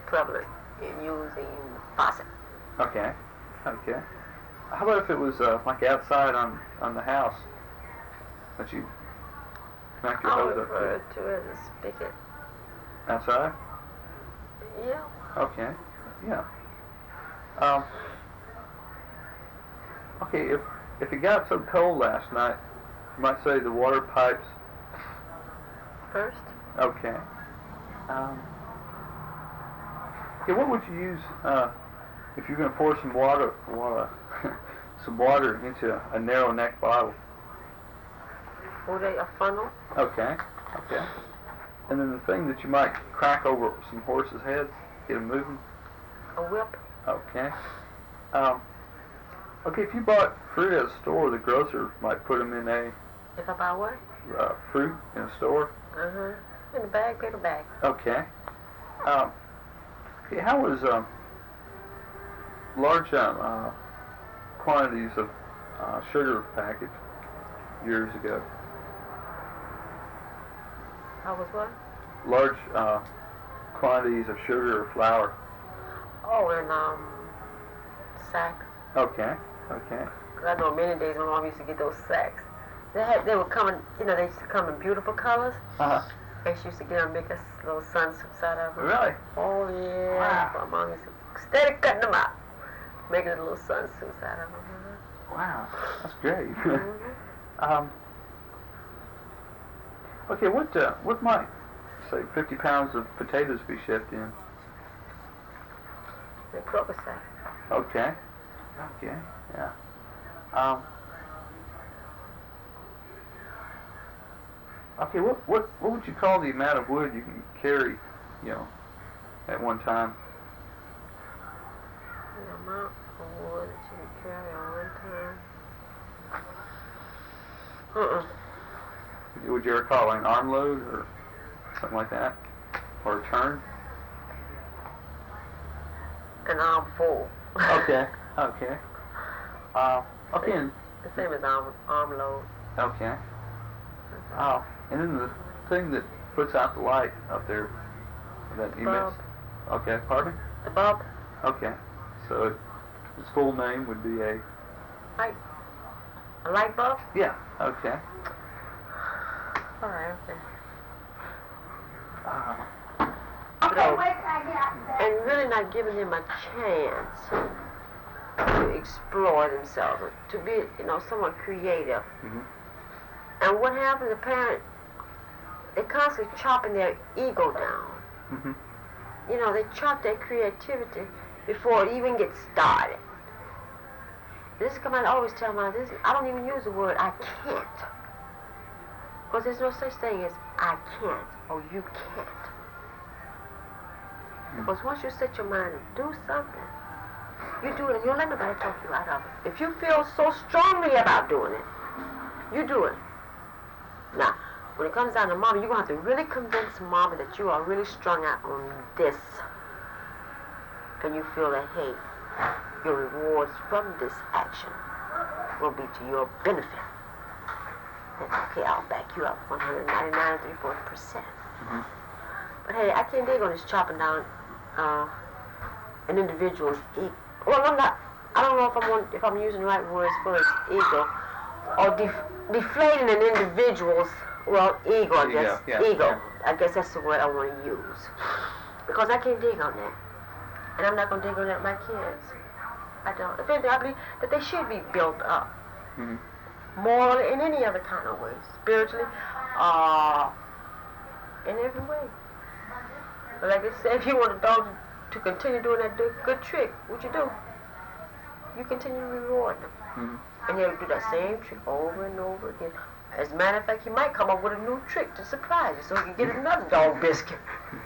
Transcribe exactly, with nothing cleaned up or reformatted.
prevalent in using faucet. Okay. Okay. How about if it was uh, like outside on on the house that you connect your I hose would up refer to? to it as a spigot. Outside? Yeah. Okay. Yeah. Um, okay. If if it got so cold last night, you might say the water pipes. First. Okay. Um, okay. What would you use uh, if you're going to pour some water, water, some water into a, a narrow neck bottle? Would they a funnel? Okay. Okay. And then the thing that you might crack over some horses' heads, get them moving. A whip. Okay. Um, okay, if you bought fruit at a store, the grocer might put them in a If I buy what? uh, fruit in a store. Uh huh. In a bag, paper bag. Okay. Um, okay, how was um, large um, uh, quantities of uh, sugar packaged years ago? I was what? Large uh, quantities of sugar or flour. Oh, and um, sack. Okay. Okay. Cause I know many days my mom used to get those sacks. They had, they were coming, you know, they used to come in beautiful colors. Uh huh. And she used to get them, make us little sunsuits out of them. Really? Oh yeah. Wow. My mom used to steady cutting them out, making little sunsuits out of them. Wow, that's great. Mm-hmm. um, okay, what uh, what might say fifty pounds of potatoes be shipped in? The croaker sack. Okay. Okay. Yeah. Um, okay. What what what would you call the amount of wood you can carry, you know, at one time? The amount of wood that you can carry on one time. Uh-uh. Would you ever call it an arm load or something like that, or a turn? An arm full. Okay. Okay. Uh, okay. And, The same as arm arm load. okay. Oh, and then the thing that puts out the light up there, that emits. Bulb. Okay, pardon? The bulb. Okay, so it, its full name would be a. Light. A light bulb. Yeah. Okay. All right. Okay. Uh, So, and really not giving them a chance to explore themselves, to be, you know, somewhat creative. mm-hmm. And what happens, the parent, they constantly chopping their ego down. Mm-hmm. You know, they chop their creativity before it even gets started. This is come I always tell my this. I don't even use the word I can't, because there's no such thing as I can't or you can't. Because once you set your mind to do something, you do it, and you don't let nobody talk you out of it. If you feel so strongly about doing it, you do it. Now, when it comes down to mama, you're going to have to really convince mama that you are really strung out on this. And you feel that, hey, your rewards from this action will be to your benefit. Then, okay, I'll back you up one hundred ninety-nine and three-fourths percent. Mm-hmm. But hey, I can't dig on this chopping down uh, an individual's ego. Well, I'm not, I don't know if I'm, on, if I'm using the right words for his ego, or def- deflating an individual's, well, ego, I guess. Yeah, yeah, ego. yeah. I guess that's the word I want to use. Because I can't dig on that. And I'm not going to dig on that with my kids. I don't. If anything, I believe that they should be built up. Mm-hmm. Morally, in any other kind of way. Spiritually, uh, in every way. But like I said, if you want a dog to continue doing that good, good trick, what you do? You continue to reward them. Mm-hmm. And he'll do that same trick over and over again. As a matter of fact, he might come up with a new trick to surprise you so he can get another dog biscuit.